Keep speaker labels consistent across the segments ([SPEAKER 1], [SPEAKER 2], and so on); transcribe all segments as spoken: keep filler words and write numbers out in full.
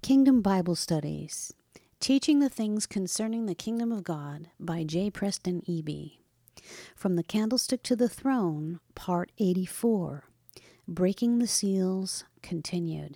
[SPEAKER 1] Kingdom Bible Studies, Teaching the Things Concerning the Kingdom of God by J. Preston Eby. From the Candlestick to the Throne, Part eighty-four, Breaking the Seals, Continued.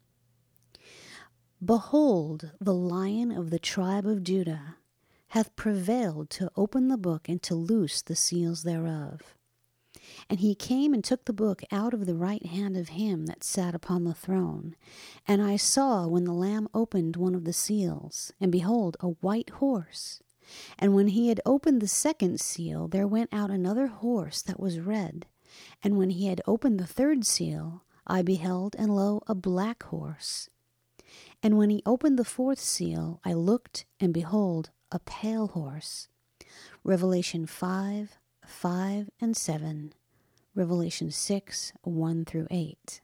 [SPEAKER 1] Behold, the Lion of the tribe of Judah hath prevailed to open the book and to loose the seals thereof. And he came and took the book out of the right hand of him that sat upon the throne. And I saw when the Lamb opened one of the seals, and behold, a white horse. And when he had opened the second seal, there went out another horse that was red. And when he had opened the third seal, I beheld, and lo, a black horse. And when he opened the fourth seal, I looked, and behold, a pale horse. Revelation five, five, and seven. Revelation six, one through eight.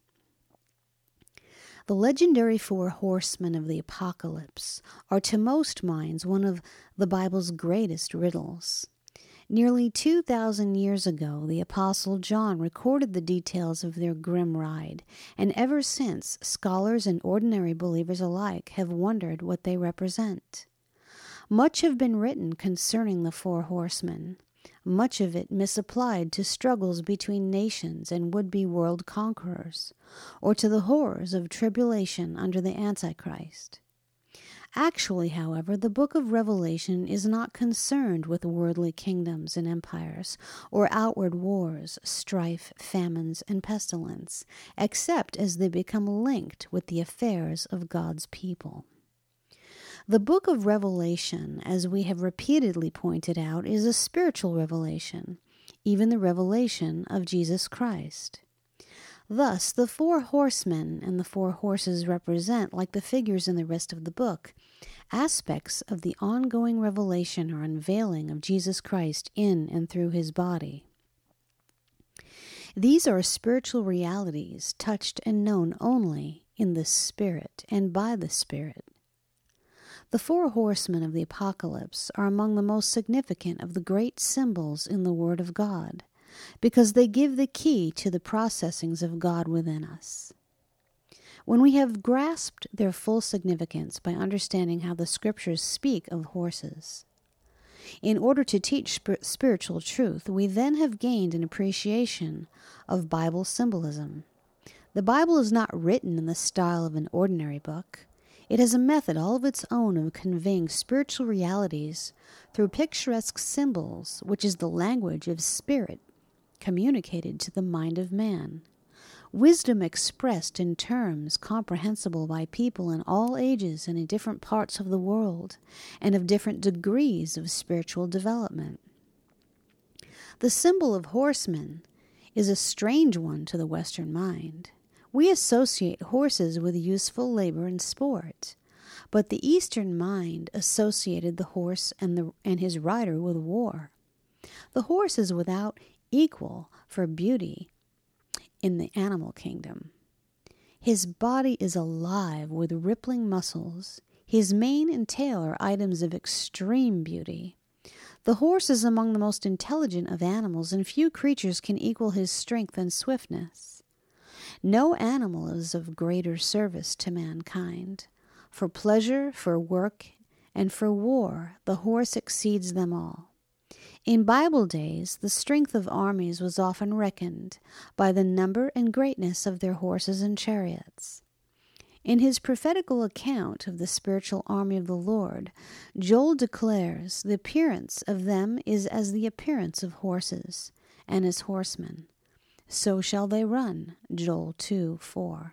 [SPEAKER 1] The legendary four horsemen of the Apocalypse are to most minds one of the Bible's greatest riddles. Nearly two thousand years ago, the Apostle John recorded the details of their grim ride, and ever since, scholars and ordinary believers alike have wondered what they represent. Much have been written concerning the four horsemen, much of it misapplied to struggles between nations and would-be world conquerors, or to the horrors of tribulation under the Antichrist. Actually, however, the book of Revelation is not concerned with worldly kingdoms and empires, or outward wars, strife, famines, and pestilence, except as they become linked with the affairs of God's people. The book of Revelation, as we have repeatedly pointed out, is a spiritual revelation, even the revelation of Jesus Christ. Thus, the four horsemen and the four horses represent, like the figures in the rest of the book, aspects of the ongoing revelation or unveiling of Jesus Christ in and through his body. These are spiritual realities touched and known only in the Spirit and by the Spirit. The four horsemen of the Apocalypse are among the most significant of the great symbols in the Word of God, because they give the key to the processings of God within us. When we have grasped their full significance by understanding how the Scriptures speak of horses, in order to teach sp- spiritual truth, we then have gained an appreciation of Bible symbolism. The Bible is not written in the style of an ordinary book. It has a method all of its own of conveying spiritual realities through picturesque symbols, which is the language of spirit communicated to the mind of man. Wisdom expressed in terms comprehensible by people in all ages and in different parts of the world, and of different degrees of spiritual development. The symbol of horsemen is a strange one to the Western mind. We associate horses with useful labor and sport, but the Eastern mind associated the horse and, the, and his rider with war. The horse is without equal for beauty in the animal kingdom. His body is alive with rippling muscles. His mane and tail are items of extreme beauty. The horse is among the most intelligent of animals, and few creatures can equal his strength and swiftness. No animal is of greater service to mankind. For pleasure, for work, and for war, the horse exceeds them all. In Bible days, the strength of armies was often reckoned by the number and greatness of their horses and chariots. In his prophetical account of the spiritual army of the Lord, Joel declares, the appearance of them is as the appearance of horses, and as horsemen. So shall they run, Joel two, four.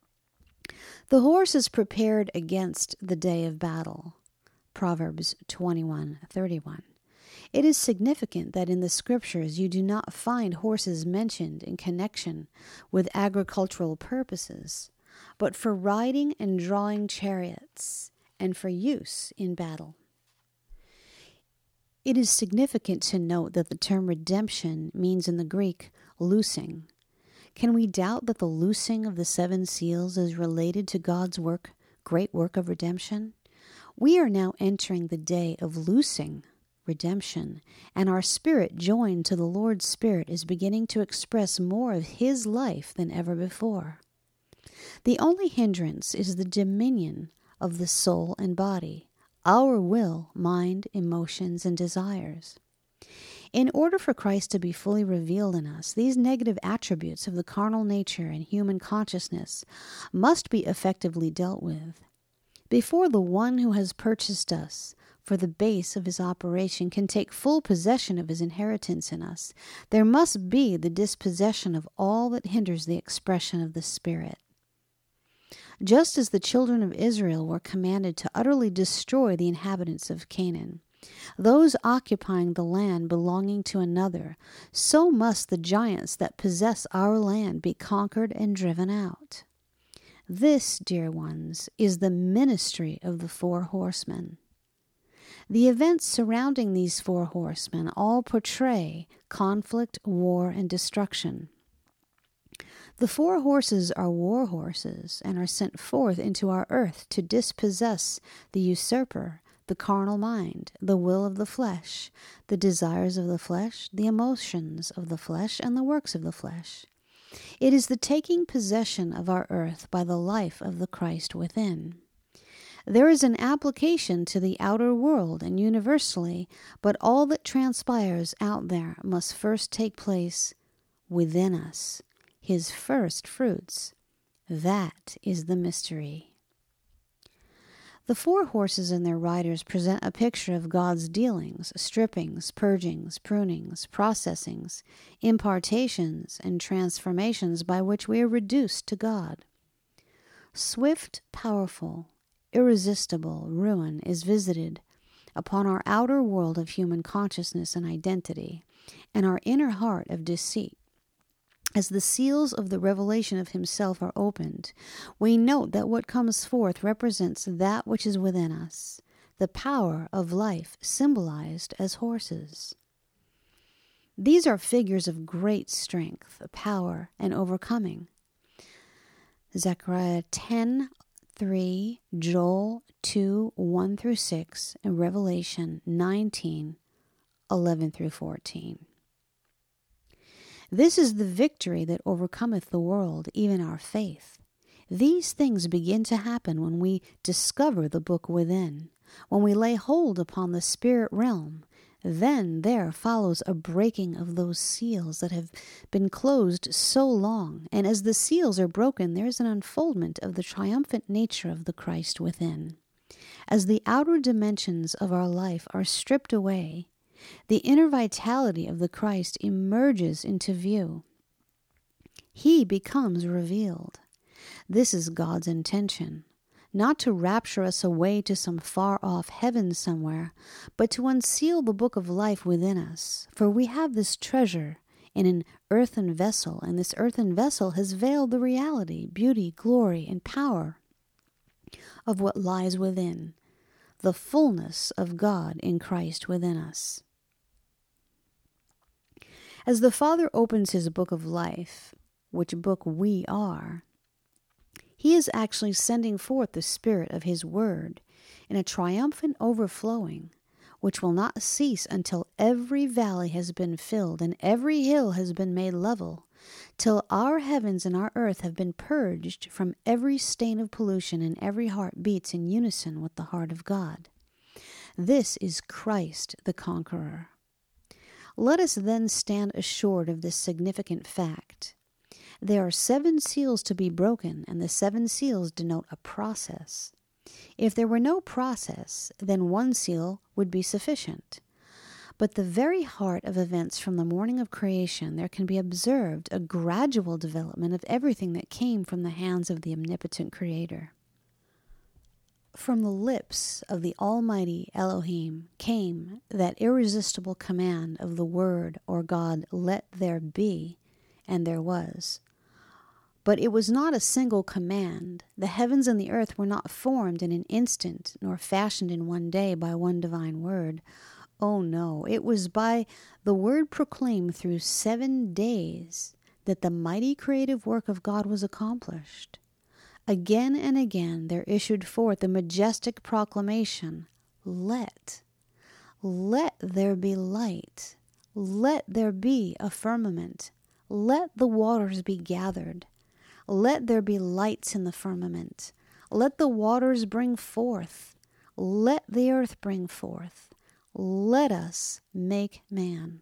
[SPEAKER 1] The horse is prepared against the day of battle, Proverbs twenty-one, thirty-one. It is significant that in the Scriptures you do not find horses mentioned in connection with agricultural purposes, but for riding and drawing chariots, and for use in battle. It is significant to note that the term redemption means in the Greek loosing. Can we doubt that the loosing of the seven seals is related to God's work, great work of redemption? We are now entering the day of loosing redemption, and our spirit joined to the Lord's Spirit is beginning to express more of His life than ever before. The only hindrance is the dominion of the soul and body, our will, mind, emotions, and desires. In order for Christ to be fully revealed in us, these negative attributes of the carnal nature and human consciousness must be effectively dealt with. Before the one who has purchased us for the base of his operation can take full possession of his inheritance in us, there must be the dispossession of all that hinders the expression of the Spirit. Just as the children of Israel were commanded to utterly destroy the inhabitants of Canaan, those occupying the land belonging to another, so must the giants that possess our land be conquered and driven out. This, dear ones, is the ministry of the four horsemen. The events surrounding these four horsemen all portray conflict, war, and destruction. The four horses are war horses and are sent forth into our earth to dispossess the usurper, the carnal mind, the will of the flesh, the desires of the flesh, the emotions of the flesh, and the works of the flesh. It is the taking possession of our earth by the life of the Christ within. There is an application to the outer world and universally, but all that transpires out there must first take place within us, his first fruits. That is the mystery. The four horses and their riders present a picture of God's dealings, strippings, purgings, prunings, processings, impartations, and transformations by which we are reduced to God. Swift, powerful, irresistible ruin is visited upon our outer world of human consciousness and identity, and our inner heart of deceit. As the seals of the revelation of himself are opened, we note that what comes forth represents that which is within us, the power of life symbolized as horses. These are figures of great strength, power, and overcoming. Zechariah ten three, Joel two one through six, and Revelation nineteen eleven through fourteen. This is the victory that overcometh the world, even our faith. These things begin to happen when we discover the book within, when we lay hold upon the spirit realm. Then there follows a breaking of those seals that have been closed so long, and as the seals are broken, there is an unfoldment of the triumphant nature of the Christ within. As the outer dimensions of our life are stripped away, the inner vitality of the Christ emerges into view. He becomes revealed. This is God's intention, not to rapture us away to some far-off heaven somewhere, but to unseal the book of life within us. For we have this treasure in an earthen vessel, and this earthen vessel has veiled the reality, beauty, glory, and power of what lies within, the fullness of God in Christ within us. As the Father opens his book of life, which book we are, he is actually sending forth the Spirit of his word in a triumphant overflowing, which will not cease until every valley has been filled and every hill has been made level, till our heavens and our earth have been purged from every stain of pollution and every heart beats in unison with the heart of God. This is Christ the Conqueror. Let us then stand assured of this significant fact. There are seven seals to be broken, and the seven seals denote a process. If there were no process, then one seal would be sufficient. But the very heart of events from the morning of creation, there can be observed a gradual development of everything that came from the hands of the omnipotent Creator. From the lips of the Almighty Elohim came that irresistible command of the Word or God, "Let there be," and there was. But it was not a single command. The heavens and the earth were not formed in an instant, nor fashioned in one day by one divine word. Oh no, it was by the word proclaimed through seven days that the mighty creative work of God was accomplished. Again and again there issued forth the majestic proclamation, "Let, let there be light. Let there be a firmament. Let the waters be gathered. Let there be lights in the firmament. Let the waters bring forth. Let the earth bring forth. Let us make man.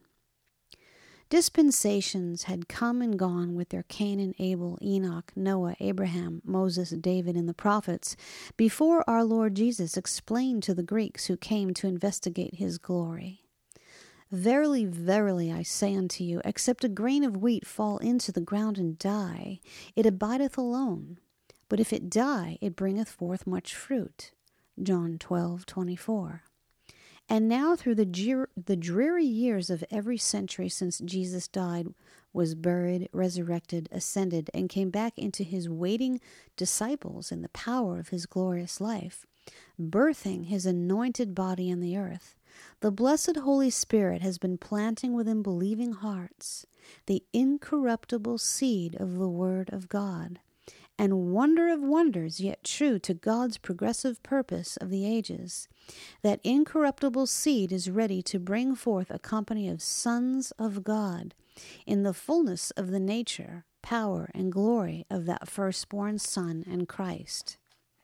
[SPEAKER 1] Dispensations had come and gone with their Cain and Abel, Enoch, Noah, Abraham, Moses, David, and the prophets before our Lord Jesus explained to the Greeks who came to investigate his glory. Verily, verily, I say unto you, except a grain of wheat fall into the ground and die, it abideth alone. But if it die, it bringeth forth much fruit. John twelve twenty-four. And now through the, drear, the dreary years of every century since Jesus died, was buried, resurrected, ascended, and came back into his waiting disciples in the power of his glorious life, birthing his anointed body in the earth, the blessed Holy Spirit has been planting within believing hearts the incorruptible seed of the Word of God, and wonder of wonders, yet true to God's progressive purpose of the ages, that incorruptible seed is ready to bring forth a company of sons of God in the fullness of the nature, power, and glory of that firstborn Son and Christ.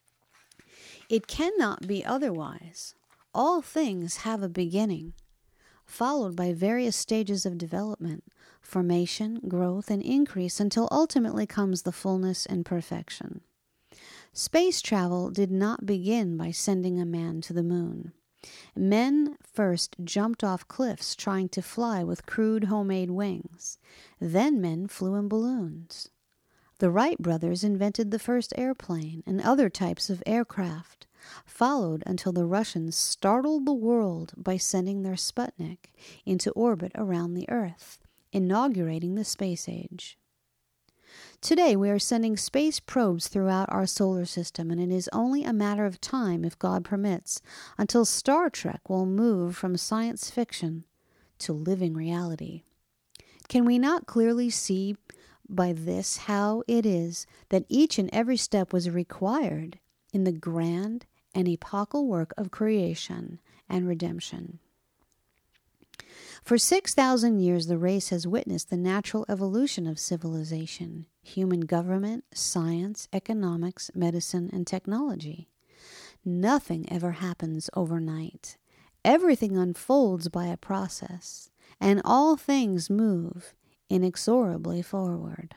[SPEAKER 1] It cannot be otherwise. All things have a beginning, followed by various stages of development, formation, growth, and increase until ultimately comes the fullness and perfection. Space travel did not begin by sending a man to the moon. Men first jumped off cliffs trying to fly with crude homemade wings. Then men flew in balloons. The Wright brothers invented the first airplane and other types of aircraft, followed until the Russians startled the world by sending their Sputnik into orbit around the Earth, inaugurating the space age. Today we are sending space probes throughout our solar system, and it is only a matter of time, if God permits, until Star Trek will move from science fiction to living reality. Can we not clearly see by this how it is that each and every step was required in the grand and epochal work of creation and redemption? For six thousand years, the race has witnessed the natural evolution of civilization, human government, science, economics, medicine, and technology. Nothing ever happens overnight. Everything unfolds by a process, and all things move inexorably forward.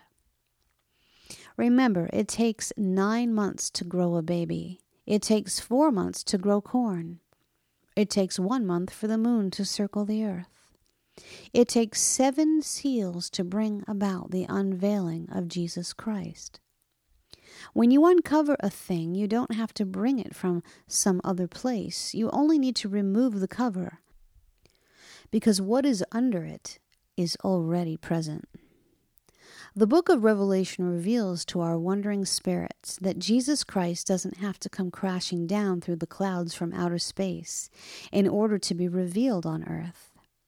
[SPEAKER 1] Remember, it takes nine months to grow a baby. It takes four months to grow corn. It takes one month for the moon to circle the earth. It takes seven seals to bring about the unveiling of Jesus Christ. When you uncover a thing, you don't have to bring it from some other place. You only need to remove the cover, because what is under it is already present. The book of Revelation reveals to our wondering spirits that Jesus Christ doesn't have to come crashing down through the clouds from outer space in order to be revealed on earth.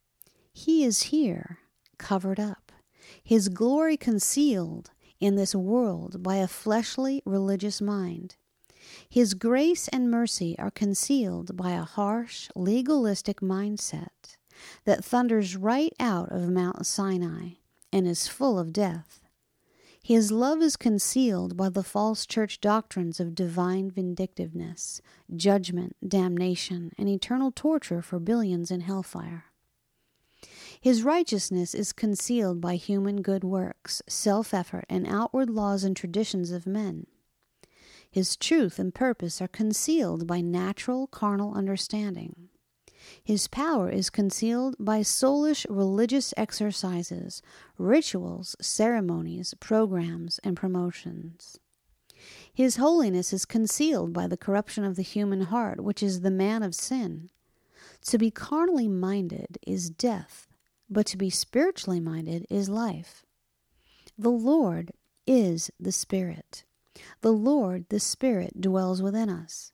[SPEAKER 1] He is here, covered up, his glory concealed in this world by a fleshly religious mind. His grace and mercy are concealed by a harsh, legalistic mindset that thunders right out of Mount Sinai and is full of death. His love is concealed by the false church doctrines of divine vindictiveness, judgment, damnation, and eternal torture for billions in hellfire. His righteousness is concealed by human good works, self-effort, and outward laws and traditions of men. His truth and purpose are concealed by natural, carnal understanding. His power is concealed by soulish religious exercises, rituals, ceremonies, programs, and promotions. His holiness is concealed by the corruption of the human heart, which is the man of sin. To be carnally minded is death, but to be spiritually minded is life. The Lord is the Spirit. The Lord, the Spirit, dwells within us.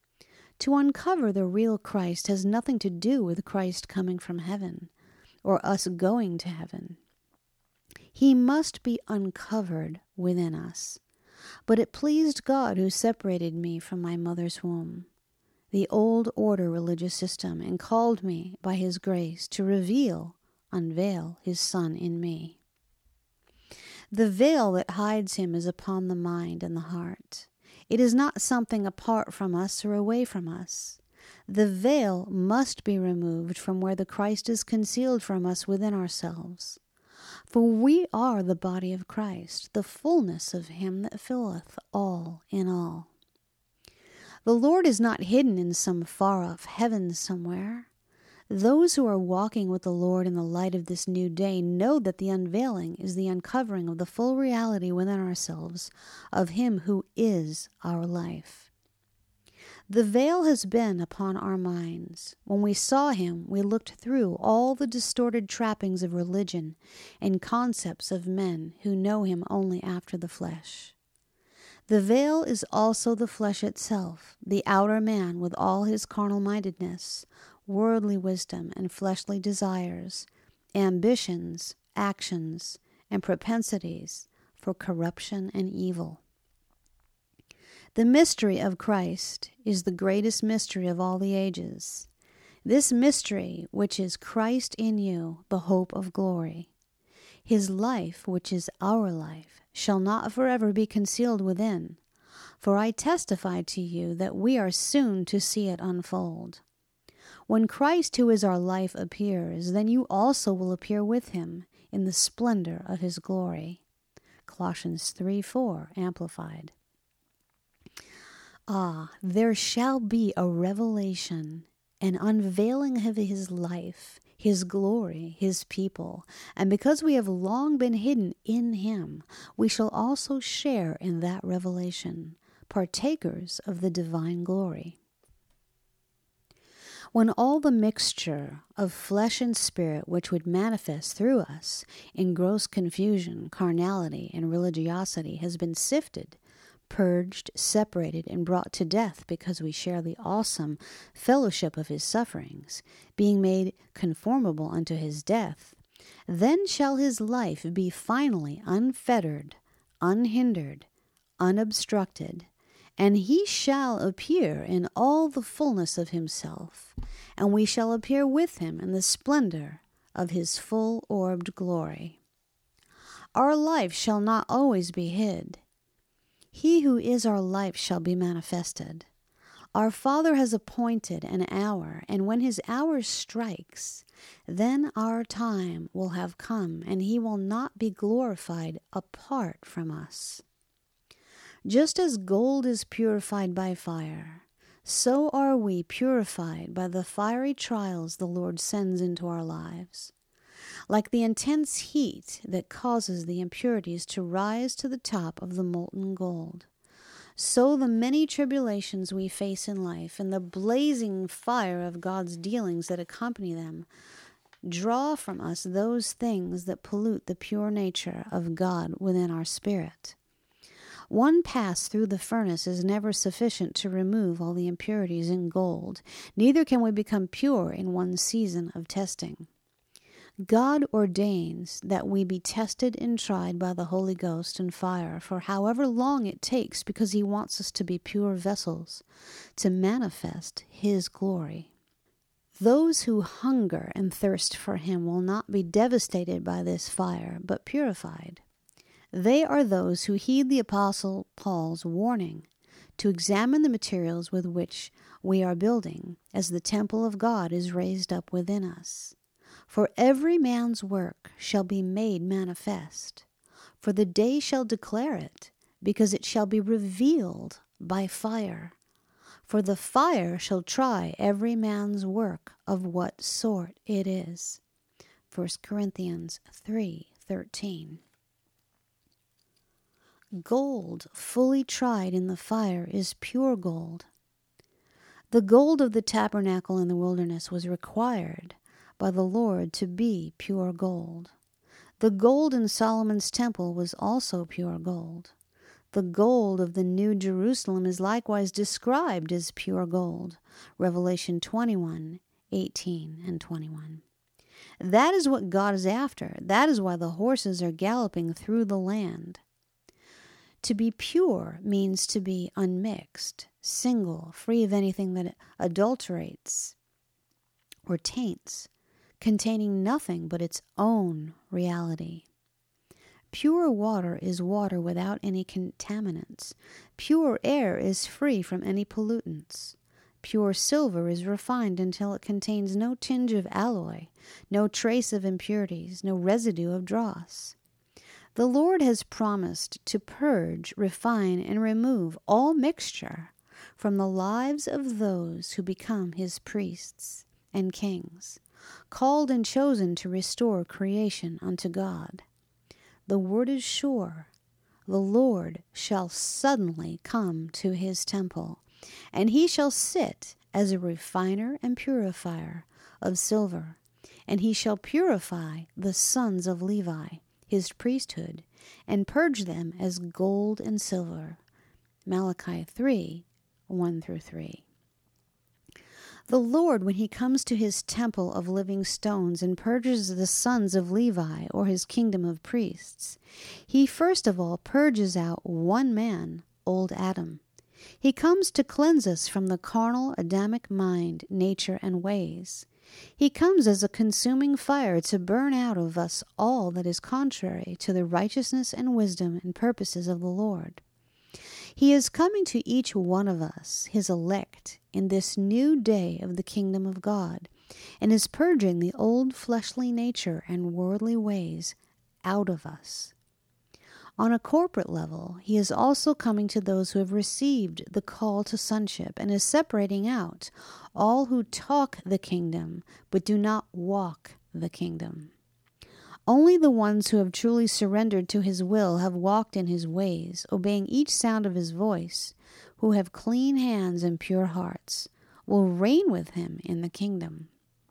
[SPEAKER 1] To uncover the real Christ has nothing to do with Christ coming from heaven or us going to heaven. He must be uncovered within us. But it pleased God who separated me from my mother's womb, the old order religious system, and called me by his grace to reveal, unveil his Son in me. The veil that hides him is upon the mind and the heart. It is not something apart from us or away from us. The veil must be removed from where the Christ is concealed from us within ourselves. For we are the body of Christ, the fullness of him that filleth all in all. The Lord is not hidden in some far-off heaven somewhere. Those who are walking with the Lord in the light of this new day know that the unveiling is the uncovering of the full reality within ourselves of him who is our life. The veil has been upon our minds. When we saw him, we looked through all the distorted trappings of religion and concepts of men who know him only after the flesh. The veil is also the flesh itself, the outer man with all his carnal mindedness, worldly wisdom and fleshly desires, ambitions, actions, and propensities for corruption and evil. The mystery of Christ is the greatest mystery of all the ages. This mystery, which is Christ in you, the hope of glory. His life, which is our life, shall not forever be concealed within. For I testify to you that we are soon to see it unfold. When Christ, who is our life, appears, then you also will appear with him in the splendor of his glory. Colossians three four, Amplified. Ah, there shall be a revelation, an unveiling of his life, his glory, his people, and because we have long been hidden in him, we shall also share in that revelation, partakers of the divine glory. When all the mixture of flesh and spirit which would manifest through us in gross confusion, carnality, and religiosity has been sifted, purged, separated, and brought to death because we share the awesome fellowship of his sufferings, being made conformable unto his death, then shall his life be finally unfettered, unhindered, unobstructed, and he shall appear in all the fullness of himself, and we shall appear with him in the splendor of his full-orbed glory. Our life shall not always be hid. He who is our life shall be manifested. Our Father has appointed an hour, and when his hour strikes, then our time will have come, and he will not be glorified apart from us. Just as gold is purified by fire, so are we purified by the fiery trials the Lord sends into our lives. Like the intense heat that causes the impurities to rise to the top of the molten gold, so the many tribulations we face in life and the blazing fire of God's dealings that accompany them draw from us those things that pollute the pure nature of God within our spirit. One pass through the furnace is never sufficient to remove all the impurities in gold, neither can we become pure in one season of testing. God ordains that we be tested and tried by the Holy Ghost and fire for however long it takes, because he wants us to be pure vessels to manifest his glory. Those who hunger and thirst for him will not be devastated by this fire, but purified. They are those who heed the Apostle Paul's warning to examine the materials with which we are building, as the temple of God is raised up within us. For every man's work shall be made manifest, for the day shall declare it, because it shall be revealed by fire. For the fire shall try every man's work of what sort it is. First Corinthians three thirteen. Gold fully tried in the fire is pure gold. The gold of the tabernacle in the wilderness was required by the Lord to be pure gold. The gold in Solomon's temple was also pure gold. The gold of the New Jerusalem is likewise described as pure gold. Revelation twenty-one eighteen and twenty-one. That is what God is after. That is why the horses are galloping through the land. To be pure means to be unmixed, single, free of anything that adulterates or taints, containing nothing but its own reality. Pure water is water without any contaminants. Pure air is free from any pollutants. Pure silver is refined until it contains no tinge of alloy, no trace of impurities, no residue of dross. The Lord has promised to purge, refine, and remove all mixture from the lives of those who become his priests and kings, called and chosen to restore creation unto God. The word is sure. The Lord shall suddenly come to his temple, and he shall sit as a refiner and purifier of silver, and he shall purify the sons of Levi, his priesthood, and purge them as gold and silver. Malachi three, one through three. The Lord, when he comes to his temple of living stones and purges the sons of Levi, or his kingdom of priests, he first of all purges out one man, old Adam. He comes to cleanse us from the carnal Adamic mind, nature, and ways. He comes as a consuming fire to burn out of us all that is contrary to the righteousness and wisdom and purposes of the Lord. He is coming to each one of us, his elect, in this new day of the kingdom of God, and is purging the old fleshly nature and worldly ways out of us. On a corporate level, he is also coming to those who have received the call to sonship and is separating out all who talk the kingdom but do not walk the kingdom. Only the ones who have truly surrendered to his will have walked in his ways, obeying each sound of his voice, who have clean hands and pure hearts, will reign with him in the kingdom.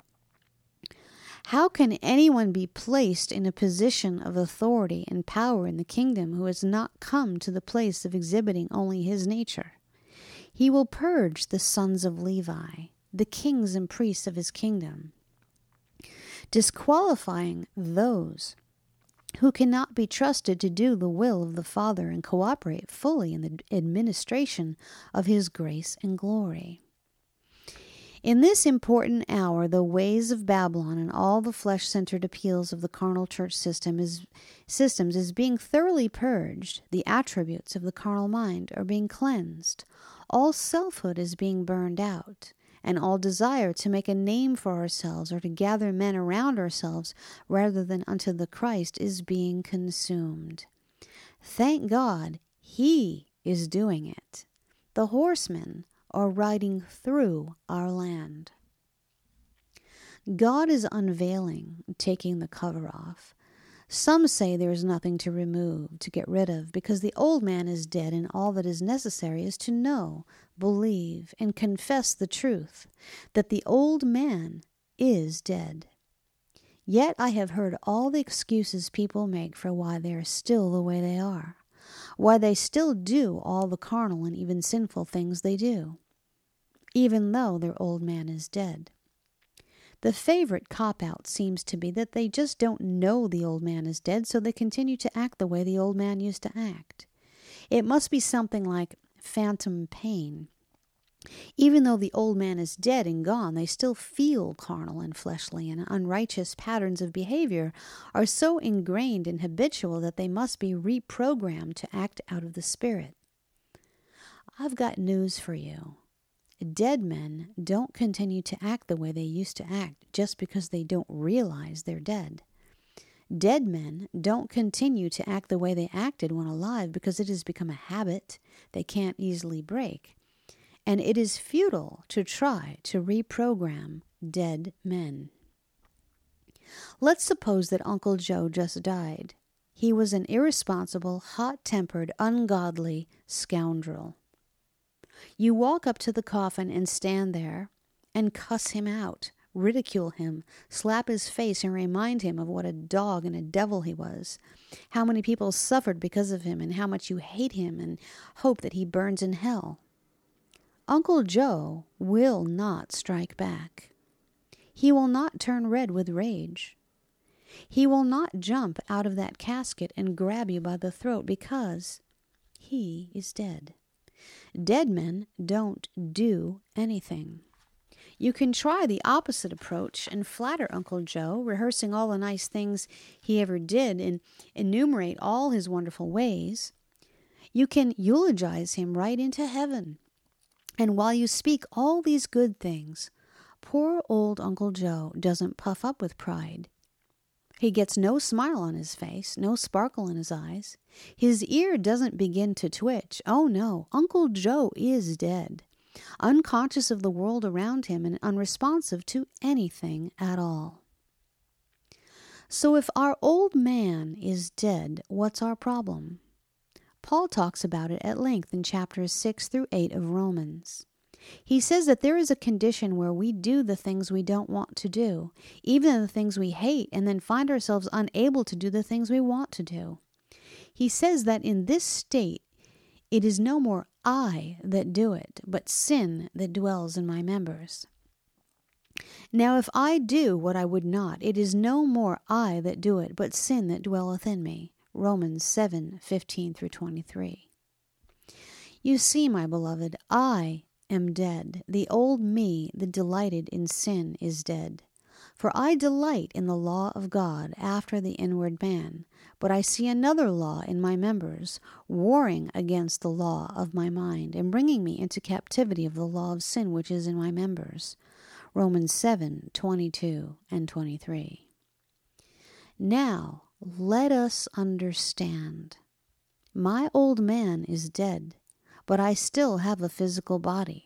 [SPEAKER 1] How can anyone be placed in a position of authority and power in the kingdom who has not come to the place of exhibiting only his nature? He will purge the sons of Levi, the kings and priests of his kingdom, disqualifying those who cannot be trusted to do the will of the Father and cooperate fully in the administration of his grace and glory. In this important hour, the ways of Babylon and all the flesh-centered appeals of the carnal church system is, systems is being thoroughly purged. The attributes of the carnal mind are being cleansed. All selfhood is being burned out, and all desire to make a name for ourselves or to gather men around ourselves rather than unto the Christ is being consumed. Thank God, he is doing it. The horsemen are riding through our land. God is unveiling, taking the cover off. Some say there is nothing to remove, to get rid of, because the old man is dead and all that is necessary is to know, believe, and confess the truth, that the old man is dead. Yet I have heard all the excuses people make for why they are still the way they are, why they still do all the carnal and even sinful things they do, even though their old man is dead. The favorite cop-out seems to be that they just don't know the old man is dead, so they continue to act the way the old man used to act. It must be something like phantom pain. Even though the old man is dead and gone, they still feel carnal and fleshly, and unrighteous patterns of behavior are so ingrained and habitual that they must be reprogrammed to act out of the Spirit. I've got news for you. Dead men don't continue to act the way they used to act just because they don't realize they're dead. Dead men don't continue to act the way they acted when alive because it has become a habit they can't easily break. And it is futile to try to reprogram dead men. Let's suppose that Uncle Joe just died. He was an irresponsible, hot-tempered, ungodly scoundrel. You walk up to the coffin and stand there and cuss him out, ridicule him, slap his face and remind him of what a dog and a devil he was, how many people suffered because of him and how much you hate him and hope that he burns in hell. Uncle Joe will not strike back. He will not turn red with rage. He will not jump out of that casket and grab you by the throat because he is dead. Dead men don't do anything. You can try the opposite approach and flatter Uncle Joe, rehearsing all the nice things he ever did and enumerate all his wonderful ways. You can eulogize him right into heaven. And while you speak all these good things, poor old Uncle Joe doesn't puff up with pride. He gets no smile on his face, no sparkle in his eyes. His ear doesn't begin to twitch. Oh no, Uncle Joe is dead, unconscious of the world around him and unresponsive to anything at all. So if our old man is dead, what's our problem? Paul talks about it at length in chapters six through eight of Romans. He says that there is a condition where we do the things we don't want to do, even the things we hate, and then find ourselves unable to do the things we want to do. He says that in this state, it is no more I that do it, but sin that dwells in my members. Now if I do what I would not, it is no more I that do it, but sin that dwelleth in me. Romans seven, fifteen through twenty-three. You see, my beloved, I am dead. The old me that delighted in sin is dead. For I delight in the law of God after the inward man, but I see another law in my members, warring against the law of my mind, and bringing me into captivity of the law of sin which is in my members. Romans seven, twenty-two and twenty-three. Now, let us understand. My old man is dead, but I still have a physical body,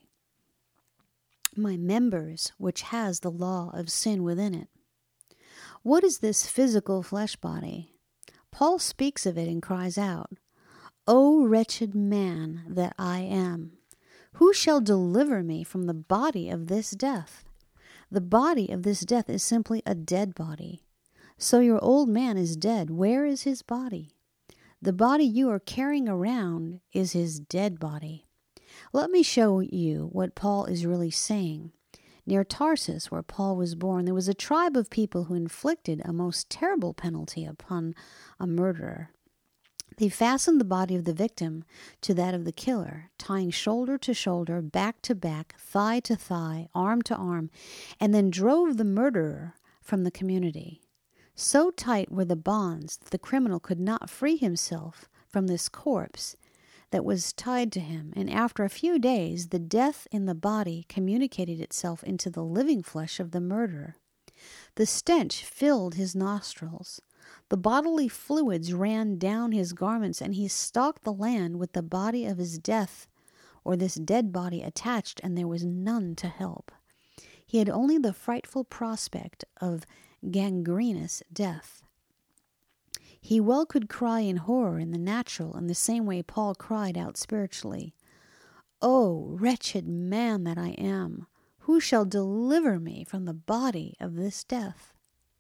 [SPEAKER 1] my members, which has the law of sin within it. What is this physical flesh body? Paul speaks of it and cries out, O wretched man that I am, who shall deliver me from the body of this death? The body of this death is simply a dead body. So your old man is dead. Where is his body? The body you are carrying around is his dead body. Let me show you what Paul is really saying. Near Tarsus, where Paul was born, there was a tribe of people who inflicted a most terrible penalty upon a murderer. They fastened the body of the victim to that of the killer, tying shoulder to shoulder, back to back, thigh to thigh, arm to arm, and then drove the murderer from the community. So tight were the bonds that the criminal could not free himself from this corpse that was tied to him, and after a few days the death in the body communicated itself into the living flesh of the murderer. The stench filled his nostrils. The bodily fluids ran down his garments, and he stalked the land with the body of his death, or this dead body attached, and there was none to help. He had only the frightful prospect of gangrenous death. He well could cry in horror in the natural in the same way Paul cried out spiritually, O wretched man that I am, who shall deliver me from the body of this death?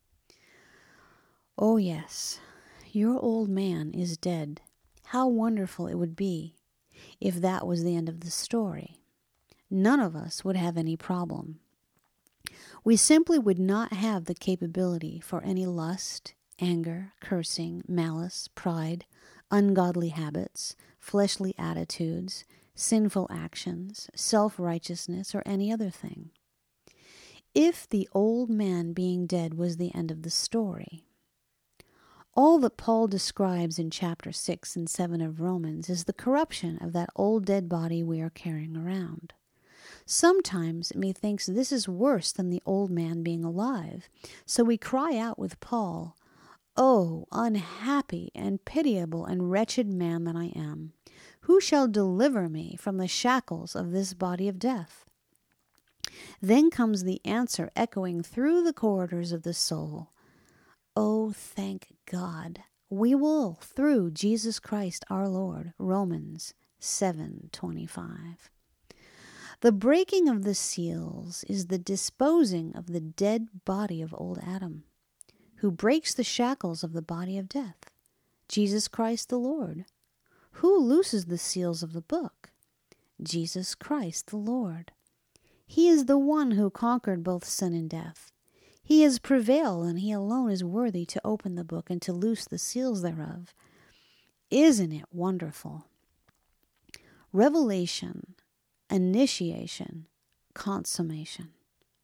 [SPEAKER 1] Oh yes, your old man is dead. How wonderful it would be if that was the end of the story. None of us would have any problem. We simply would not have the capability for any lust, anger, cursing, malice, pride, ungodly habits, fleshly attitudes, sinful actions, self-righteousness, or any other thing. If the old man being dead was the end of the story, all that Paul describes in chapter six and seven of Romans is the corruption of that old dead body we are carrying around. Sometimes methinks this is worse than the old man being alive, so we cry out with Paul, O unhappy and pitiable and wretched man that I am, who shall deliver me from the shackles of this body of death? Then comes the answer echoing through the corridors of the soul, Oh, thank God, we will through Jesus Christ our Lord. Romans seven twenty-five. The breaking of the seals is the disposing of the dead body of old Adam, who breaks the shackles of the body of death, Jesus Christ the Lord. Who looses the seals of the book? Jesus Christ the Lord. He is the one who conquered both sin and death. He has prevailed, and he alone is worthy to open the book and to loose the seals thereof. Isn't it wonderful? Revelation, initiation, consummation.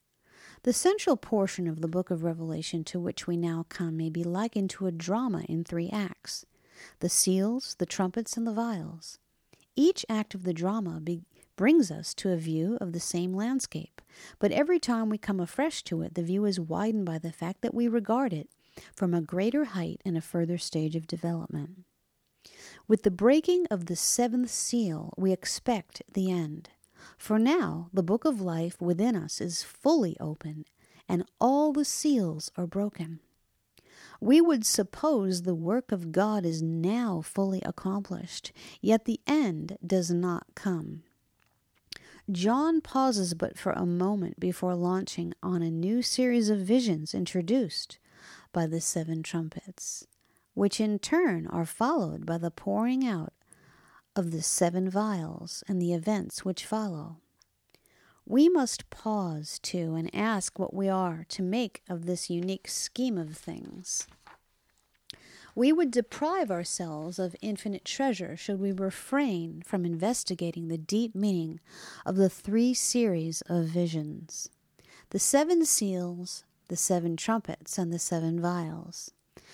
[SPEAKER 1] The central portion of the book of Revelation to which we now come may be likened to a drama in three acts: the seals, the trumpets, and the vials. Each act of the drama be- brings us to a view of the same landscape, but every time we come afresh to it, the view is widened by the fact that we regard it from a greater height and a further stage of development. With the breaking of the seventh seal, we expect the end. For now, the book of life within us is fully open, and all the seals are broken. We would suppose the work of God is now fully accomplished, yet the end does not come. John pauses but for a moment before launching on a new series of visions introduced by the seven trumpets, which in turn are followed by the pouring out of the seven vials and the events which follow. We must pause, too, and ask what we are to make of this unique scheme of things. We would deprive ourselves of infinite treasure should we refrain from investigating the deep meaning of the three series of visions: the seven seals, the seven trumpets, and the seven vials.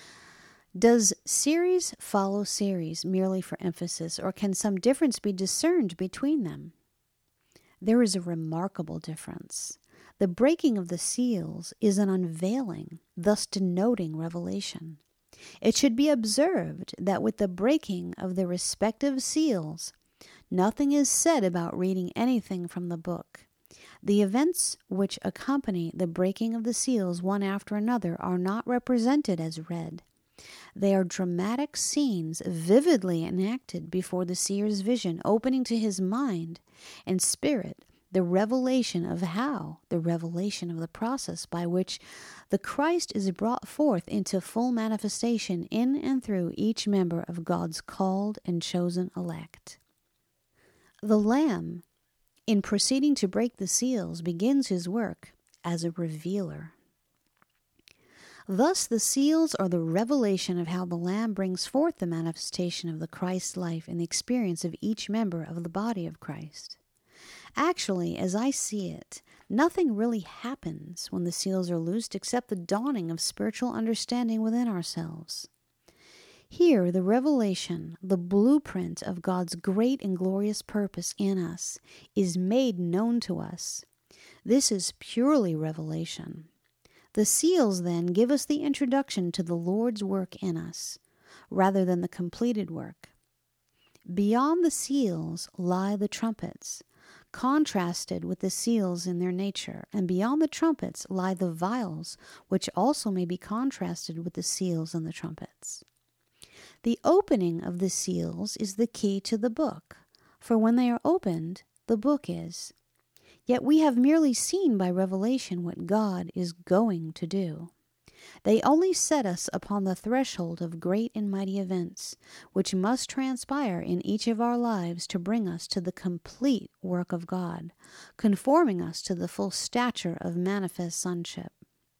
[SPEAKER 1] Does series follow series merely for emphasis, or can some difference be discerned between them? There is a remarkable difference. The breaking of the seals is an unveiling, thus denoting revelation. It should be observed that with the breaking of the respective seals, nothing is said about reading anything from the book. The events which accompany the breaking of the seals one after another are not represented as read. They are dramatic scenes vividly enacted before the seer's vision, opening to his mind and spirit the revelation of how, the revelation of the process by which the Christ is brought forth into full manifestation in and through each member of God's called and chosen elect. The Lamb, in proceeding to break the seals, begins his work as a revealer. Thus, the seals are the revelation of how the Lamb brings forth the manifestation of the Christ life in the experience of each member of the body of Christ. Actually, as I see it, nothing really happens when the seals are loosed except the dawning of spiritual understanding within ourselves. Here, the revelation, the blueprint of God's great and glorious purpose in us, is made known to us. This is purely revelation. The seals, then, give us the introduction to the Lord's work in us, rather than the completed work. Beyond the seals lie the trumpets, contrasted with the seals in their nature, and beyond the trumpets lie the vials, which also may be contrasted with the seals and the trumpets. The opening of the seals is the key to the book, for when they are opened, the book is. Yet we have merely seen by revelation what God is going to do. They only set us upon the threshold of great and mighty events, which must transpire in each of our lives to bring us to the complete work of God, conforming us to the full stature of manifest sonship.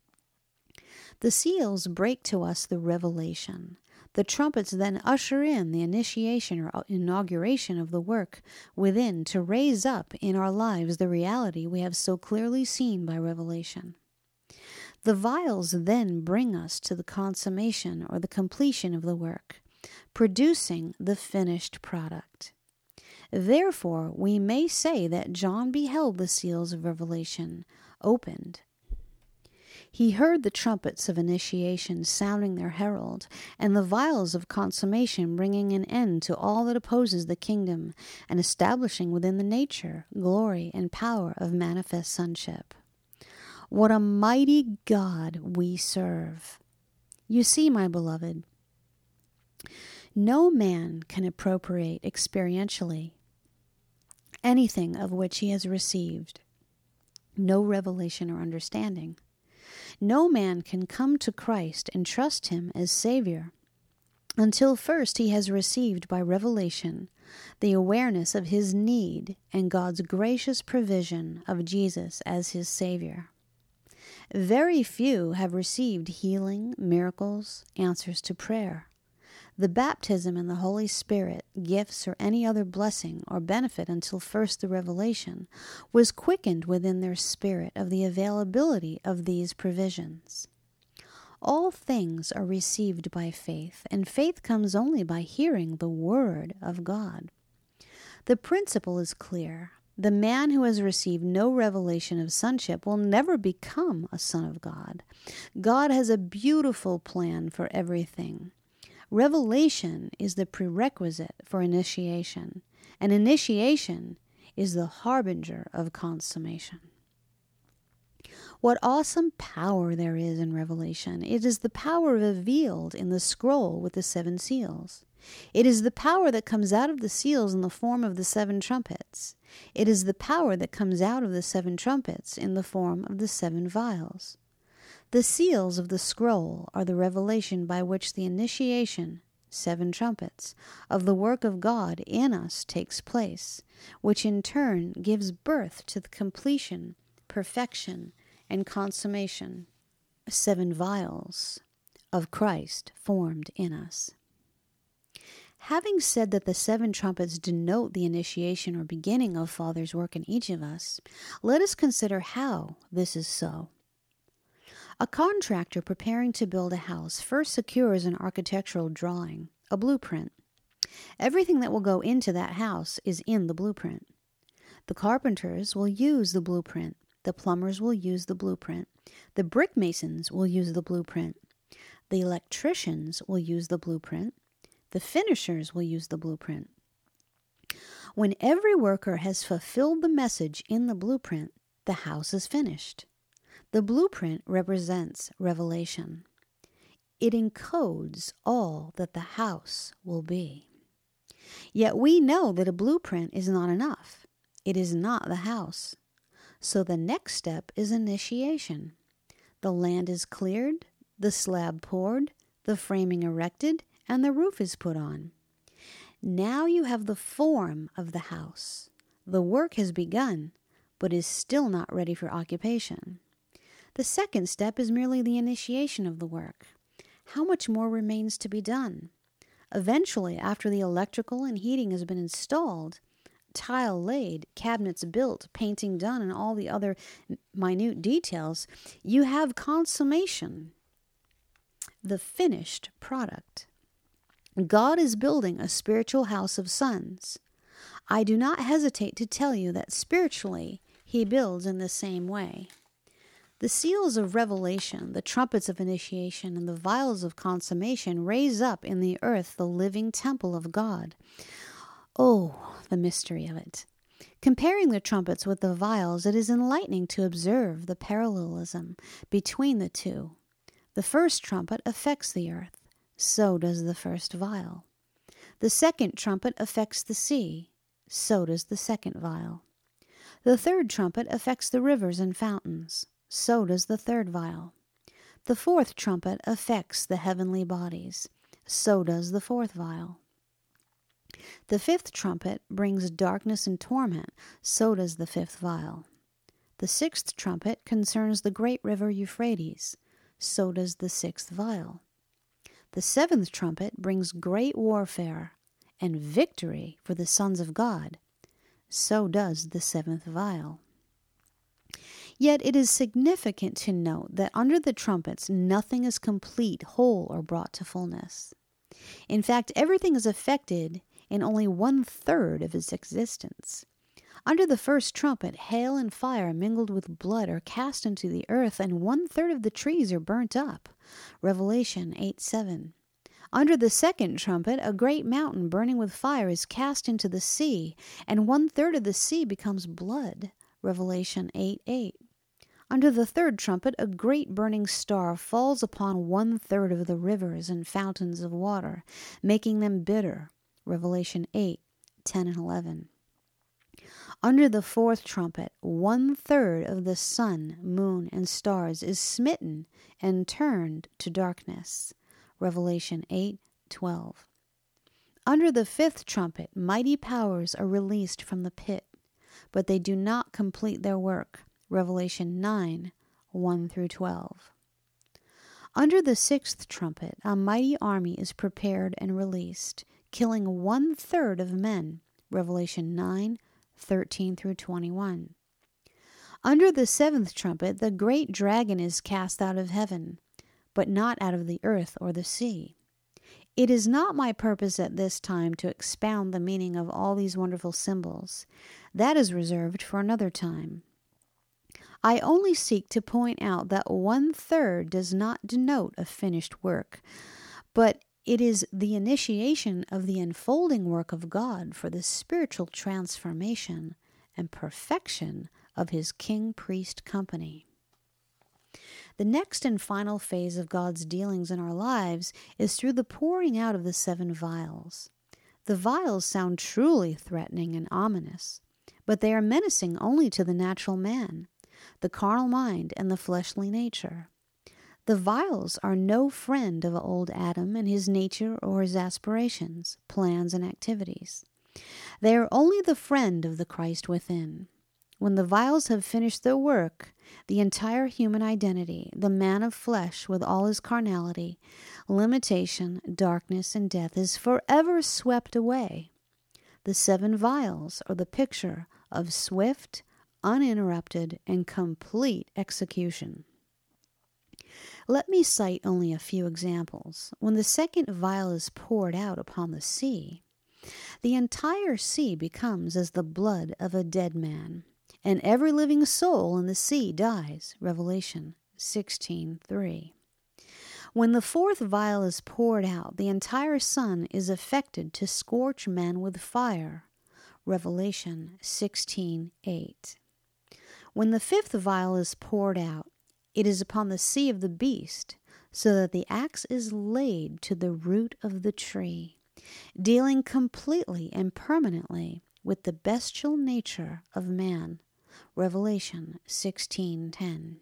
[SPEAKER 1] The seals break to us the revelation. The trumpets then usher in the initiation or inauguration of the work within to raise up in our lives the reality we have so clearly seen by revelation. The vials then bring us to the consummation or the completion of the work, producing the finished product. Therefore, we may say that John beheld the seals of revelation opened. He heard the trumpets of initiation sounding their herald, and the vials of consummation bringing an end to all that opposes the kingdom, and establishing within the nature, glory, and power of manifest sonship. What a mighty God we serve! You see, my beloved, no man can appropriate experientially anything of which he has received no revelation or understanding. No man can come to Christ and trust him as Savior until first he has received by revelation the awareness of his need and God's gracious provision of Jesus as his Savior. Very few have received healing, miracles, answers to prayer. The baptism in the Holy Spirit, gifts, or any other blessing or benefit until first the revelation, was quickened within their spirit of the availability of these provisions. All things are received by faith, and faith comes only by hearing the Word of God. The principle is clear. The man who has received no revelation of sonship will never become a son of God. God has a beautiful plan for everything. Revelation is the prerequisite for initiation, and initiation is the harbinger of consummation. What awesome power there is in revelation! It is the power revealed in the scroll with the seven seals. It is the power that comes out of the seals in the form of the seven trumpets. It is the power that comes out of the seven trumpets in the form of the seven vials. The seals of the scroll are the revelation by which the initiation, seven trumpets, of the work of God in us takes place, which in turn gives birth to the completion, perfection, and consummation, seven vials of Christ formed in us. Having said that the seven trumpets denote the initiation or beginning of Father's work in each of us, let us consider how this is so. A contractor preparing to build a house first secures an architectural drawing, a blueprint. Everything that will go into that house is in the blueprint. The carpenters will use the blueprint. The plumbers will use the blueprint. The brick masons will use the blueprint. The electricians will use the blueprint. The finishers will use the blueprint. When every worker has fulfilled the message in the blueprint, the house is finished. The blueprint represents revelation. It encodes all that the house will be. Yet we know that a blueprint is not enough. It is not the house. So the next step is initiation. The land is cleared, the slab poured, the framing erected, and the roof is put on. Now you have the form of the house. The work has begun, but is still not ready for occupation. The second step is merely the initiation of the work. How much more remains to be done? Eventually, after the electrical and heating has been installed, tile laid, cabinets built, painting done, and all the other minute details, you have consummation, the finished product. God is building a spiritual house of sons. I do not hesitate to tell you that spiritually he builds in the same way. The seals of revelation, the trumpets of initiation, and the vials of consummation raise up in the earth the living temple of God. Oh, the mystery of it. Comparing the trumpets with the vials, it is enlightening to observe the parallelism between the two. The first trumpet affects the earth. So does the first vial. The second trumpet affects the sea. So does the second vial. The third trumpet affects the rivers and fountains. So does the third vial. The fourth trumpet affects the heavenly bodies. So does the fourth vial. The fifth trumpet brings darkness and torment. So does the fifth vial. The sixth trumpet concerns the great river Euphrates. So does the sixth vial. The seventh trumpet brings great warfare and victory for the sons of God. So does the seventh vial. Yet it is significant to note that under the trumpets nothing is complete, whole, or brought to fullness. In fact, everything is affected in only one-third of its existence. Under the first trumpet, hail and fire mingled with blood are cast into the earth, and one-third of the trees are burnt up. Revelation eight seven. Under the second trumpet, a great mountain burning with fire is cast into the sea, and one-third of the sea becomes blood. Revelation eight eight. Under the third trumpet, a great burning star falls upon one-third of the rivers and fountains of water, making them bitter. Revelation eight ten and eleven. Under the fourth trumpet, one-third of the sun, moon, and stars is smitten and turned to darkness. Revelation eight twelve. Under the fifth trumpet, mighty powers are released from the pit, but they do not complete their work. Revelation nine one through twelve. Under the sixth trumpet, a mighty army is prepared and released, killing one-third of men. Revelation nine, thirteen through twenty-one. Under the seventh trumpet, the great dragon is cast out of heaven, but not out of the earth or the sea. It is not my purpose at this time to expound the meaning of all these wonderful symbols. That is reserved for another time. I only seek to point out that one-third does not denote a finished work, but it is the initiation of the unfolding work of God for the spiritual transformation and perfection of his king-priest company. The next and final phase of God's dealings in our lives is through the pouring out of the seven vials. The vials sound truly threatening and ominous, but they are menacing only to the natural man, the carnal mind, and the fleshly nature. The vials are no friend of old Adam and his nature or his aspirations, plans, and activities. They are only the friend of the Christ within. When the vials have finished their work, the entire human identity, the man of flesh with all his carnality, limitation, darkness, and death, is forever swept away. The seven vials are the picture of swift, uninterrupted, and complete execution. Let me cite only a few examples. When the second vial is poured out upon the sea, the entire sea becomes as the blood of a dead man, and every living soul in the sea dies. Revelation sixteen three. When the fourth vial is poured out, the entire sun is affected to scorch men with fire. Revelation sixteen eight. When the fifth vial is poured out, it is upon the sea of the beast, so that the axe is laid to the root of the tree, dealing completely and permanently with the bestial nature of man. Revelation sixteen ten.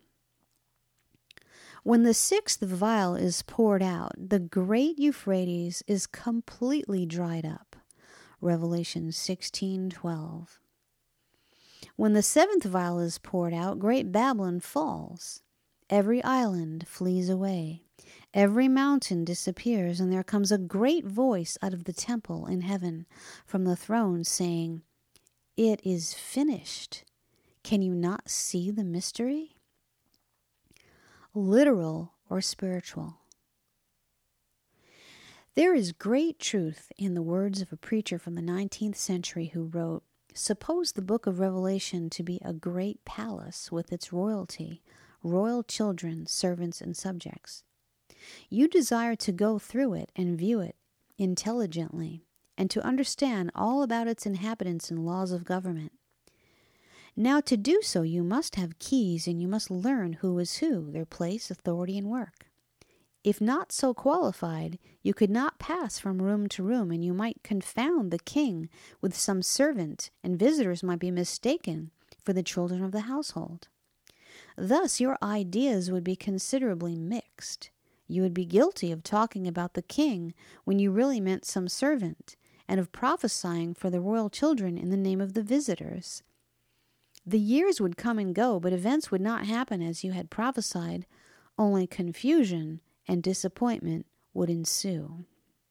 [SPEAKER 1] When the sixth vial is poured out, the great Euphrates is completely dried up. Revelation sixteen twelve. When the seventh vial is poured out, great Babylon falls. Every island flees away. Every mountain disappears, and there comes a great voice out of the temple in heaven from the throne saying, "It is finished." Can you not see the mystery? Literal or spiritual? There is great truth in the words of a preacher from the nineteenth century who wrote, "Suppose the book of Revelation to be a great palace with its royalty, royal children, servants, and subjects. You desire to go through it and view it intelligently, and to understand all about its inhabitants and laws of government. Now to do so you must have keys, and you must learn who is who, their place, authority, and work. If not so qualified, you could not pass from room to room, and you might confound the king with some servant, and visitors might be mistaken for the children of the household. Thus your ideas would be considerably mixed. You would be guilty of talking about the king when you really meant some servant, and of prophesying for the royal children in the name of the visitors. The years would come and go, but events would not happen as you had prophesied. Only confusion and disappointment would ensue."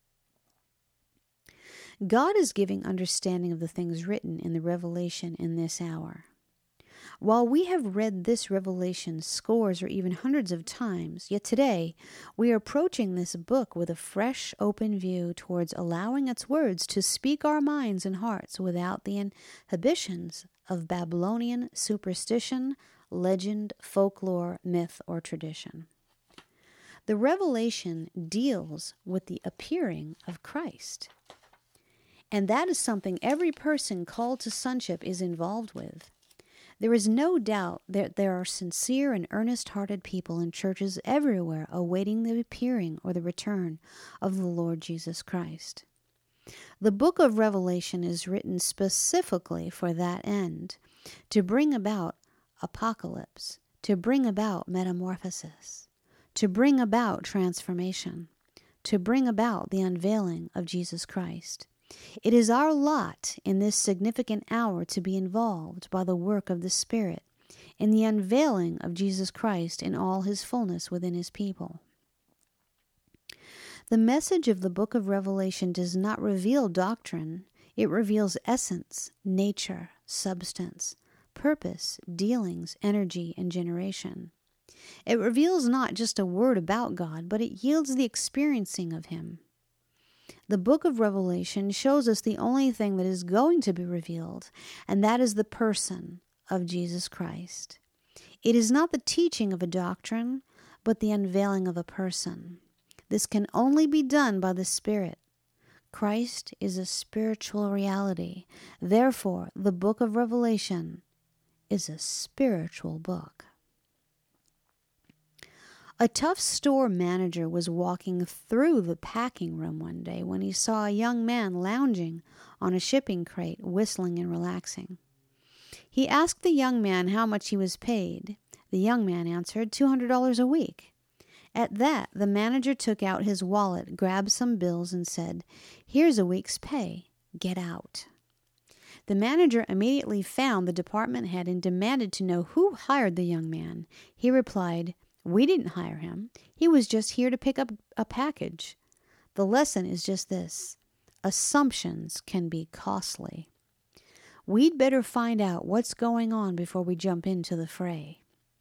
[SPEAKER 1] God is giving understanding of the things written in the Revelation in this hour. While we have read this revelation scores or even hundreds of times, yet today we are approaching this book with a fresh, open view towards allowing its words to speak our minds and hearts without the inhibitions of Babylonian superstition, legend, folklore, myth, or tradition. The revelation deals with the appearing of Christ, and that is something every person called to sonship is involved with. There is no doubt that there are sincere and earnest-hearted people in churches everywhere awaiting the appearing or the return of the Lord Jesus Christ. The book of Revelation is written specifically for that end, to bring about apocalypse, to bring about metamorphosis, to bring about transformation, to bring about the unveiling of Jesus Christ. It is our lot in this significant hour to be involved by the work of the Spirit in the unveiling of Jesus Christ in all his fullness within his people. The message of the book of Revelation does not reveal doctrine. It reveals essence, nature, substance, purpose, dealings, energy, and generation. It reveals not just a word about God, but it yields the experiencing of Him. The book of Revelation shows us the only thing that is going to be revealed, and that is the person of Jesus Christ. It is not the teaching of a doctrine, but the unveiling of a person. This can only be done by the Spirit. Christ is a spiritual reality. Therefore, the book of Revelation is a spiritual book. A tough store manager was walking through the packing room one day when he saw a young man lounging on a shipping crate, whistling and relaxing. He asked the young man how much he was paid. The young man answered, two hundred dollars a week. At that, the manager took out his wallet, grabbed some bills, and said, "Here's a week's pay. Get out." The manager immediately found the department head and demanded to know who hired the young man. He replied, "We didn't hire him. He was just here to pick up a package." The lesson is just this: assumptions can be costly. We'd better find out what's going on before we jump into the fray.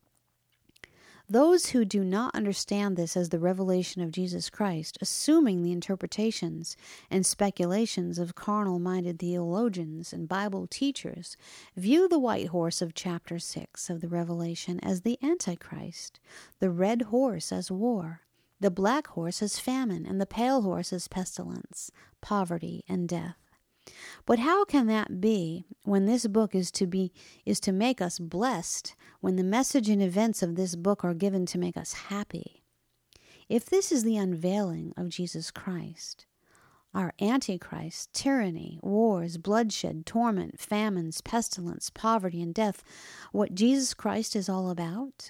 [SPEAKER 1] Those who do not understand this as the revelation of Jesus Christ, assuming the interpretations and speculations of carnal-minded theologians and Bible teachers, view the white horse of chapter six of the Revelation as the Antichrist, the red horse as war, the black horse as famine, and the pale horse as pestilence, poverty, and death. But how can that be when this book is to be is to make us blessed, when the message and events of this book are given to make us happy? If this is the unveiling of Jesus Christ, our Antichrist, tyranny, wars, bloodshed, torment, famines, pestilence, poverty, and death, what Jesus Christ is all about?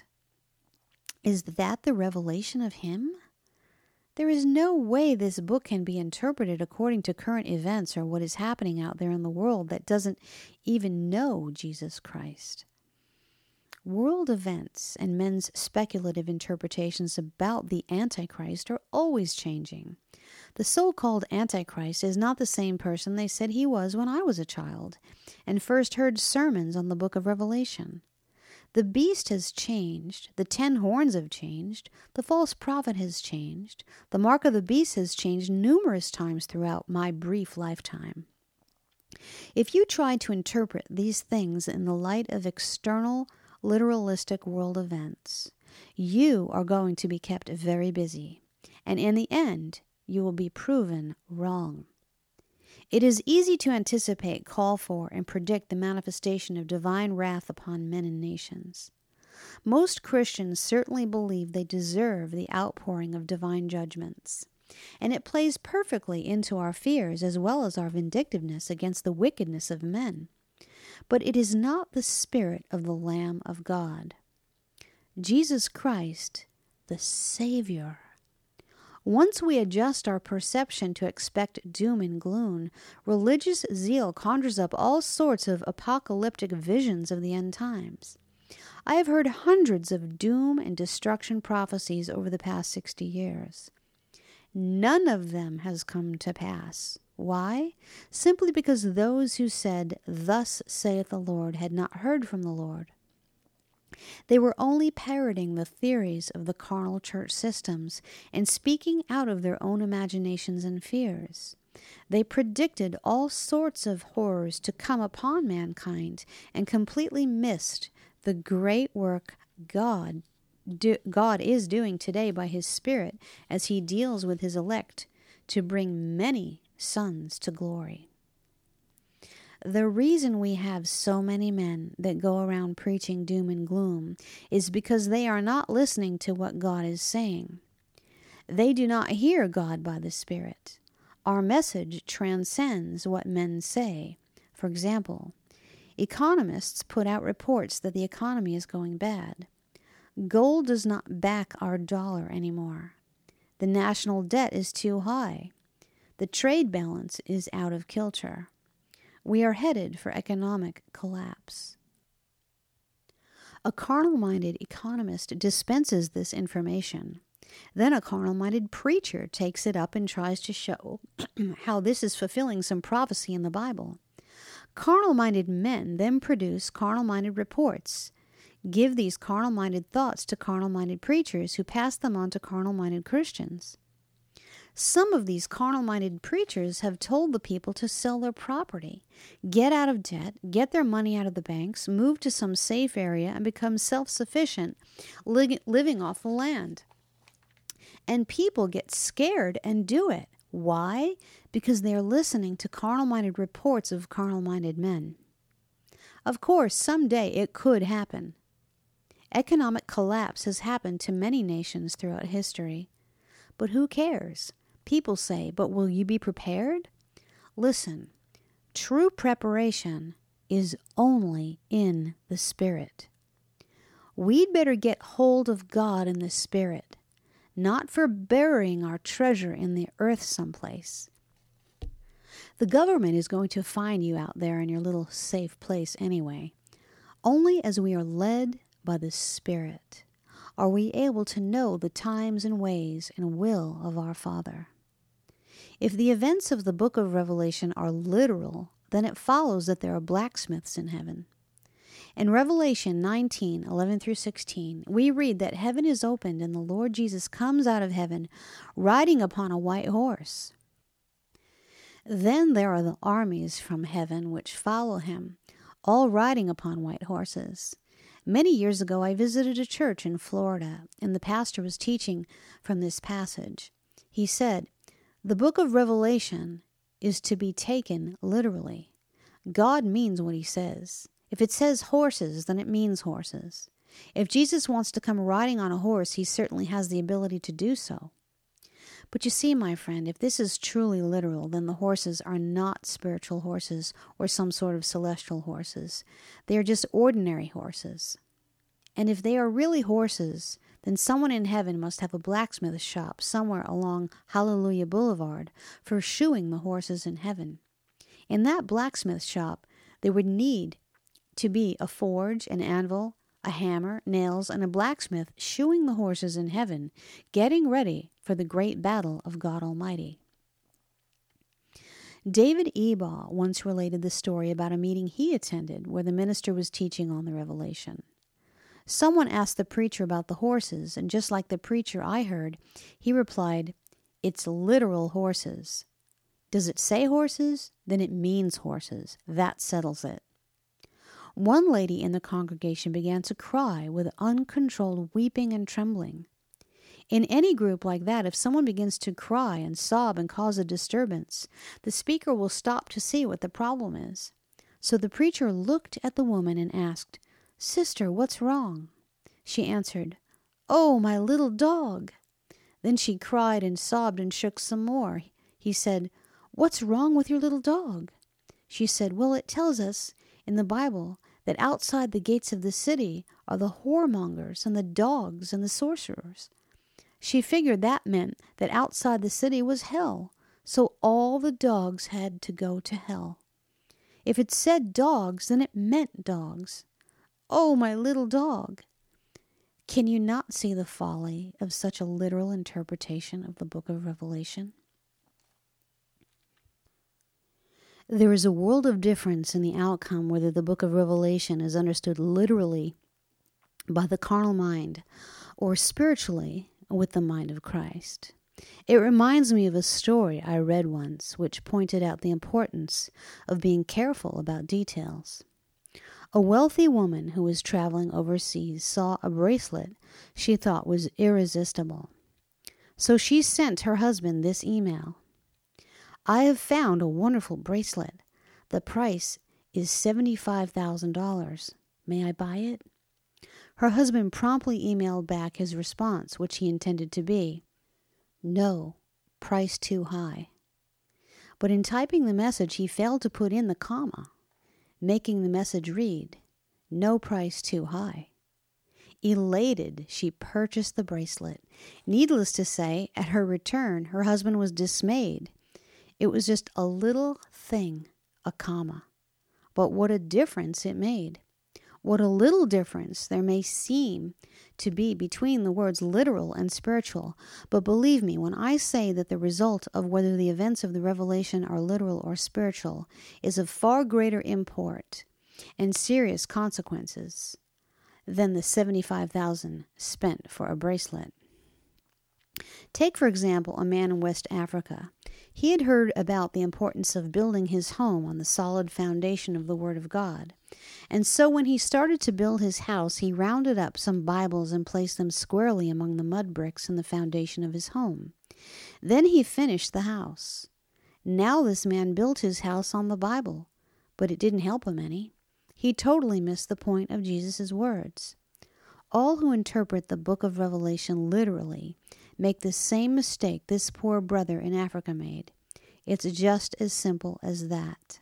[SPEAKER 1] Is that the revelation of Him? There is no way this book can be interpreted according to current events or what is happening out there in the world that doesn't even know Jesus Christ. World events and men's speculative interpretations about the Antichrist are always changing. The so-called Antichrist is not the same person they said he was when I was a child and first heard sermons on the book of Revelation. The beast has changed, the ten horns have changed, the false prophet has changed, the mark of the beast has changed numerous times throughout my brief lifetime. If you try to interpret these things in the light of external, literalistic world events, you are going to be kept very busy, and in the end, you will be proven wrong. It is easy to anticipate, call for, and predict the manifestation of divine wrath upon men and nations. Most Christians certainly believe they deserve the outpouring of divine judgments, and it plays perfectly into our fears as well as our vindictiveness against the wickedness of men. But it is not the Spirit of the Lamb of God. Jesus Christ, the Savior. Once we adjust our perception to expect doom and gloom, religious zeal conjures up all sorts of apocalyptic visions of the end times. I have heard hundreds of doom and destruction prophecies over the past sixty years. None of them has come to pass. Why? Simply because those who said, "Thus saith the Lord," had not heard from the Lord. They were only parroting the theories of the carnal church systems and speaking out of their own imaginations and fears. They predicted all sorts of horrors to come upon mankind and completely missed the great work God do, God is doing today by His Spirit as He deals with His elect to bring many sons to glory. The reason we have so many men that go around preaching doom and gloom is because they are not listening to what God is saying. They do not hear God by the Spirit. Our message transcends what men say. For example, economists put out reports that the economy is going bad. Gold does not back our dollar anymore. The national debt is too high. The trade balance is out of kilter. We are headed for economic collapse. A carnal-minded economist dispenses this information. Then a carnal-minded preacher takes it up and tries to show how this is fulfilling some prophecy in the Bible. Carnal-minded men then produce carnal-minded reports, give these carnal-minded thoughts to carnal-minded preachers who pass them on to carnal-minded Christians. Some of these carnal-minded preachers have told the people to sell their property, get out of debt, get their money out of the banks, move to some safe area, and become self-sufficient, li- living off the land. And people get scared and do it. Why? Because they are listening to carnal-minded reports of carnal-minded men. Of course, someday it could happen. Economic collapse has happened to many nations throughout history. But who cares? People say, but will you be prepared? Listen, true preparation is only in the Spirit. We'd better get hold of God in the Spirit, not for burying our treasure in the earth someplace. The government is going to find you out there in your little safe place anyway. Only as we are led by the Spirit are we able to know the times and ways and will of our Father. If the events of the book of Revelation are literal, then it follows that there are blacksmiths in heaven. In Revelation nineteen, eleven through sixteen, we read that heaven is opened and the Lord Jesus comes out of heaven riding upon a white horse. Then there are the armies from heaven which follow him, all riding upon white horses. Many years ago, I visited a church in Florida, and the pastor was teaching from this passage. He said, the book of Revelation is to be taken literally. God means what he says. If it says horses, then it means horses. If Jesus wants to come riding on a horse, he certainly has the ability to do so. But you see, my friend, if this is truly literal, then the horses are not spiritual horses or some sort of celestial horses. They are just ordinary horses. And if they are really horses, then someone in heaven must have a blacksmith shop somewhere along Hallelujah Boulevard for shoeing the horses in heaven. In that blacksmith shop, there would need to be a forge, an anvil, a hammer, nails, and a blacksmith shoeing the horses in heaven, getting ready for the great battle of God Almighty. David Ebaugh once related the story about a meeting he attended where the minister was teaching on the Revelation. Someone asked the preacher about the horses, and just like the preacher I heard, he replied, "It's literal horses. Does it say horses? Then it means horses. That settles it." One lady in the congregation began to cry with uncontrolled weeping and trembling. In any group like that, if someone begins to cry and sob and cause a disturbance, the speaker will stop to see what the problem is. So the preacher looked at the woman and asked, "Sister, what's wrong?" She answered, "Oh, my little dog." Then she cried and sobbed and shook some more. He said, "What's wrong with your little dog?" She said, "Well, it tells us in the Bible that outside the gates of the city are the whoremongers and the dogs and the sorcerers." She figured that meant that outside the city was hell, so all the dogs had to go to hell. If it said dogs, then it meant dogs. Oh, my little dog. Can you not see the folly of such a literal interpretation of the book of Revelation? There is a world of difference in the outcome whether the book of Revelation is understood literally by the carnal mind or spiritually with the mind of Christ. It reminds me of a story I read once which pointed out the importance of being careful about details. A wealthy woman who was traveling overseas saw a bracelet she thought was irresistible. So she sent her husband this email. "I have found a wonderful bracelet. The price is seventy-five thousand dollars. May I buy it?" Her husband promptly emailed back his response, which he intended to be, "No, price too high." But in typing the message, he failed to put in the comma, making the message read, "No price too high." Elated, she purchased the bracelet. Needless to say, at her return, her husband was dismayed. It was just a little thing, a comma. But what a difference it made. What a little difference there may seem to be between the words literal and spiritual, but believe me when I say that the result of whether the events of the revelation are literal or spiritual is of far greater import and serious consequences than the seventy-five thousand spent for a bracelet. Take, for example, a man in West Africa. He had heard about the importance of building his home on the solid foundation of the Word of God. And so when he started to build his house, he rounded up some Bibles and placed them squarely among the mud bricks in the foundation of his home. Then he finished the house. Now this man built his house on the Bible, but it didn't help him any. He totally missed the point of Jesus' words. All who interpret the book of Revelation literally make the same mistake this poor brother in Africa made. It's just as simple as that.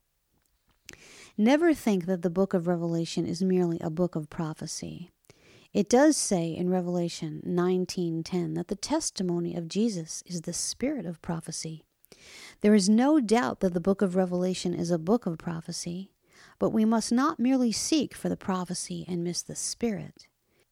[SPEAKER 1] Never think that the book of Revelation is merely a book of prophecy. It does say in Revelation nineteen ten that the testimony of Jesus is the spirit of prophecy. There is no doubt that the book of Revelation is a book of prophecy, but we must not merely seek for the prophecy and miss the spirit.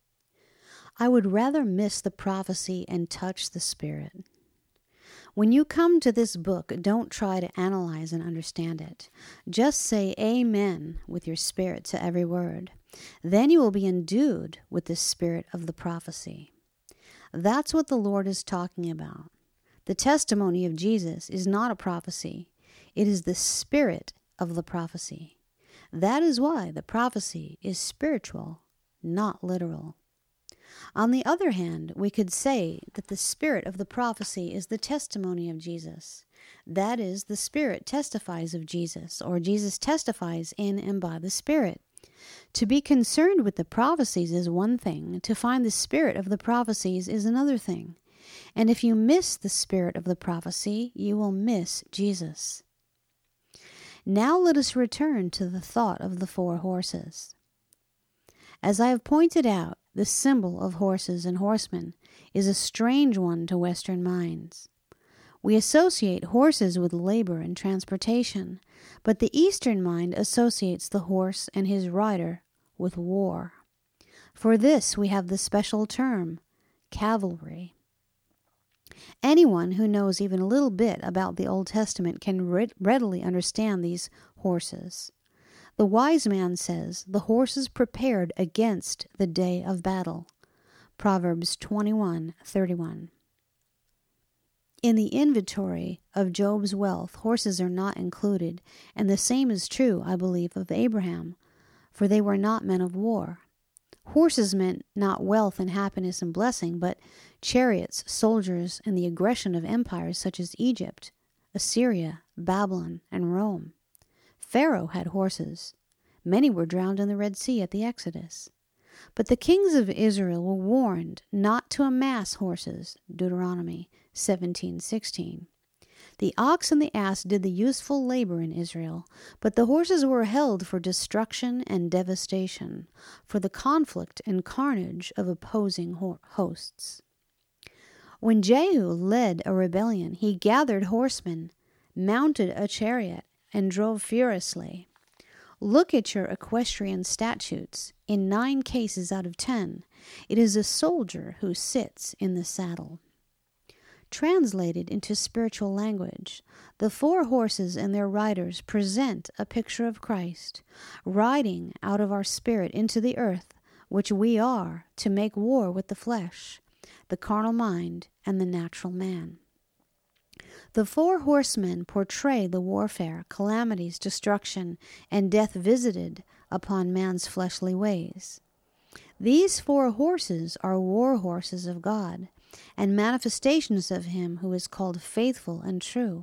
[SPEAKER 1] I would rather miss the prophecy and touch the spirit. When you come to this book, don't try to analyze and understand it. Just say amen with your spirit to every word. Then you will be endued with the spirit of the prophecy. That's what the Lord is talking about. The testimony of Jesus is not a prophecy. It is the spirit of the prophecy. That is why the prophecy is spiritual, not literal. On the other hand, we could say that the spirit of the prophecy is the testimony of Jesus. That is, the Spirit testifies of Jesus, or Jesus testifies in and by the Spirit. To be concerned with the prophecies is one thing. To find the spirit of the prophecies is another thing. And if you miss the spirit of the prophecy, you will miss Jesus. Now let us return to the thought of the four horses. As I have pointed out, the symbol of horses and horsemen is a strange one to Western minds. We associate horses with labor and transportation, but the Eastern mind associates the horse and his rider with war. For this we have the special term, cavalry. Anyone who knows even a little bit about the Old Testament can re- readily understand these horses. The wise man says, the horses prepared against the day of battle. Proverbs twenty-one thirty-one. In the inventory of Job's wealth, horses are not included, and the same is true, I believe, of Abraham, for they were not men of war. Horses meant not wealth and happiness and blessing, but chariots, soldiers, and the aggression of empires such as Egypt, Assyria, Babylon, and Rome. Pharaoh had horses. Many were drowned in the Red Sea at the Exodus. But the kings of Israel were warned not to amass horses, Deuteronomy seventeen sixteen. The ox and the ass did the useful labor in Israel, but the horses were held for destruction and devastation, for the conflict and carnage of opposing ho- hosts. When Jehu led a rebellion, he gathered horsemen, mounted a chariot, and drove furiously. Look at your equestrian statutes. In nine cases out of ten, it is a soldier who sits in the saddle. Translated into spiritual language, the four horses and their riders present a picture of Christ, riding out of our spirit into the earth, which we are, to make war with the flesh, the carnal mind, and the natural man. The four horsemen portray the warfare, calamities, destruction, and death visited upon man's fleshly ways. These four horses are war horses of God, and manifestations of him who is called faithful and true.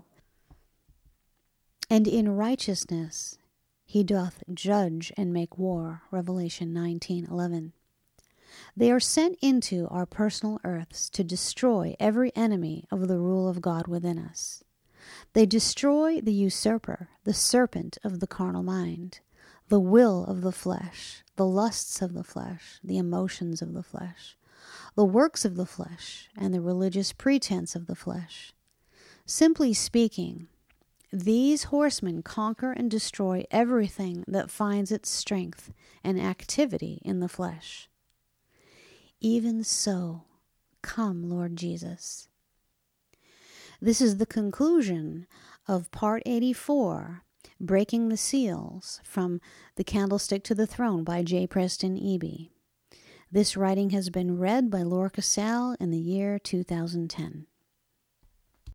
[SPEAKER 1] And in righteousness he doth judge and make war, Revelation nineteen eleven. They are sent into our personal earths to destroy every enemy of the rule of God within us. They destroy the usurper, the serpent of the carnal mind, the will of the flesh, the lusts of the flesh, the emotions of the flesh, the works of the flesh, and the religious pretense of the flesh. Simply speaking, These horsemen conquer and destroy everything that finds its strength and activity in the flesh. Even so, come, Lord Jesus. This is the conclusion of Part eighty-four, Breaking the Seals, from The Candlestick to the Throne by J. Preston Eby. This writing has been read by Laura Cassell in the year two thousand ten.